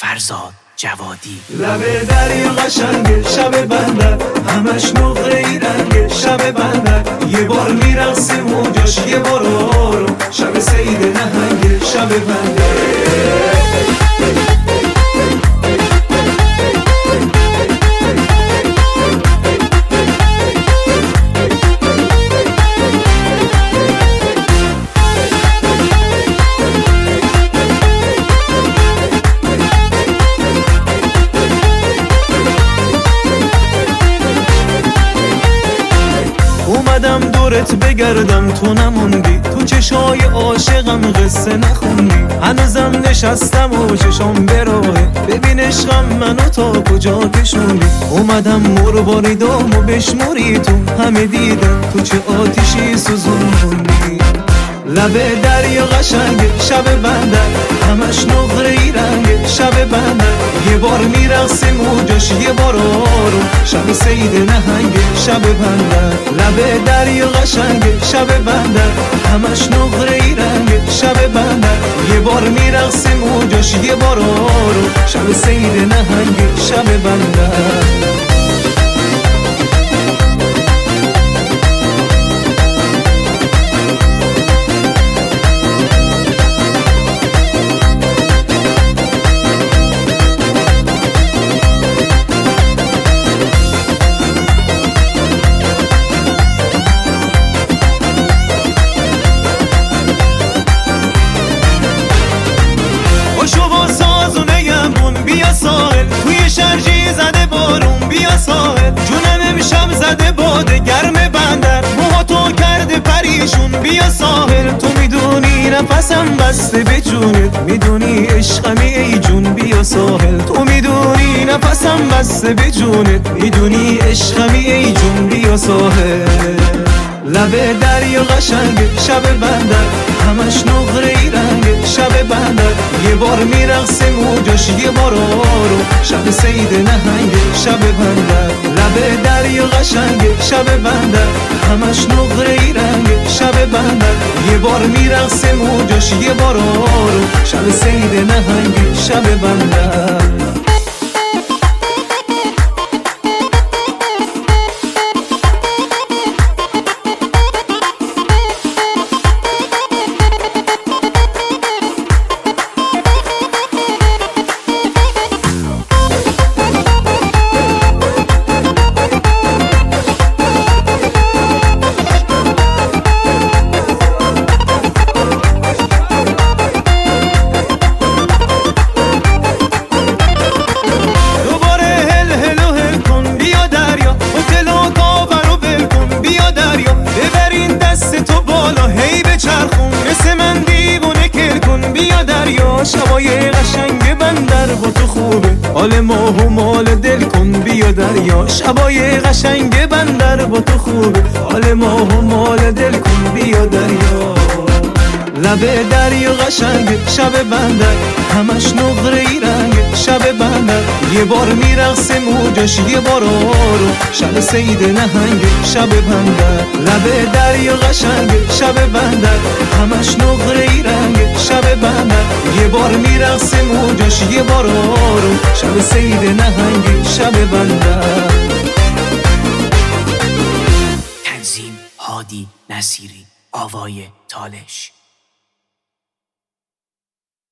فرزاد جوادی. لب دریا قشنگه شب بندر، همش نقره ای رنگه شب بندر. یه بار میرقصه موجاش یه بار آروم، شب سید نهنگه شب بندر. اومدم دورت بگردم تو نموندی، تو چشای عاشقم قصه نخوندی. هنوزم نشستم و چشام براهه، ببین عشقم منو تا کجا کشوندی. اومدم مرباریدم و بشموری تو همه دیدم تو چه آتیشی سوزوندی. لب دریا قشنگه شب بندر، همش نقره ای رنگه شب بندر. یه بار میرقصه موجاش یه بار آروم، شب سید نهنگه شب بندر. لب دریا قشنگه شب بندر، همش نقره ای رنگه شب بندر. یه بار میرقصه موجاش یه بار آروم، شب سید نهنگه شب بندر. بیا ساحل توی شرجی زده بارون، بیا ساحل جونم امشب زده باده گرم بندر. موها تو کرده پریشون، بیا ساحل تو میدونی نفسم بسته به جونت، میدونی عشقمی ای جون. بیا ساحل تو میدونی نفسم بسته به جونت، میدونی عشقمی ای جون. بیا ساحل لب دریا قشنگه شب بندر، همش نقره ای رنگه شب بندر. یه بار میرقصه موجاش یه بار آروم، شب سید نهنگه شب بندر. لب دریا قشنگه شب بندر، همش نقره ای رنگه شب بندر. یه بار میرقصه موجاش یه بار آروم، شب سید نهنگه شب بندر. شبای قشنگ بندر با تو خوبه، حال ماه و مال دل کن. بیا دریا شبای قشنگ بندر با تو خوبه، حال ماه و مال دل کن. بیا دریا لب دریا قشنگه شب بندر، همش نقره ای رنگه شب بندر. یه بار میرقصه موجاش یه بار آروم، شب سید نهنگه شب بندر. لب دریا قشنگه شب بندر، همش نقره ای رنگه شب بندر. یه بار میرقصه موجاش یه بار آروم، شب سید نهنگه شب بندر. تنظیم هادی نصیری، آوای تالش.